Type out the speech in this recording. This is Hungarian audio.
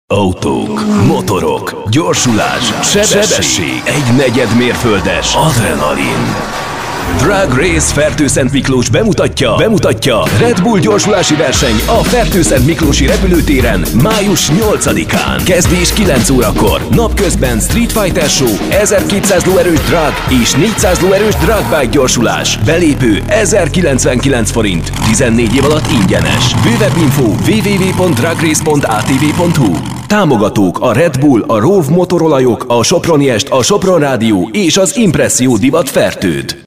Autók, motorok, gyorsulás, sebesség, egy negyed mérföldes adrenalin. Drag Race Fertőszent Miklós bemutatja Red Bull gyorsulási verseny a Fertőszent Miklósi repülőtéren május 8-án. Kezdés 9 órakor, napközben Street Fighter Show, 1200 lóerős drag és 400 lóerős drag bike gyorsulás. Belépő 1099 forint, 14 év alatt ingyenes. Bővebb info www.dragrace.atv.hu. Támogatók a Red Bull, a Rove motorolajok, a Soproni Est, a Sopron Rádió és az Impresszió Divat Fertőd.